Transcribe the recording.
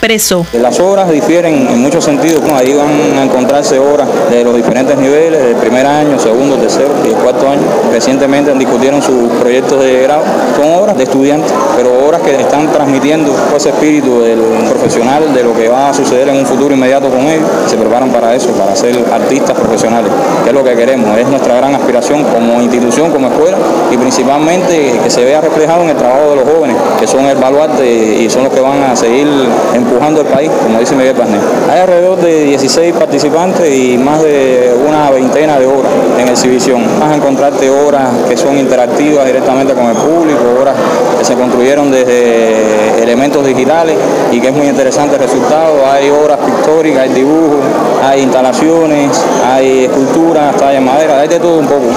expresó. Las obras difieren en muchos sentidos, ¿no? Ahí van a encontrarse obras de los diferentes niveles, del primer año, segundo, tercero y el cuarto año. Recientemente discutieron sus proyectos de grado. Son obras de estudiantes, pero obras que están transmitiendo ese espíritu del profesional, de lo que va a suceder en un futuro inmediato con ellos. Se preparan para eso, para ser artistas profesionales, que es lo que queremos, es nuestra gran aspiración como institución, como escuela, y principalmente que se vea reflejado en el trabajo de los jóvenes, que son el baluarte y son los que van a seguir empujando el país, como dice Miguel Barnet. Hay alrededor de 16 participantes y más de una veintena de obras en exhibición. Vas a encontrarte obras que son interactivas directamente con el público, obras que se construyeron desde elementos digitales y que es muy interesante el resultado. Hay obras pictóricas, hay dibujos, hay instalaciones, hay esculturas, tallas de madera, hay de todo un poco.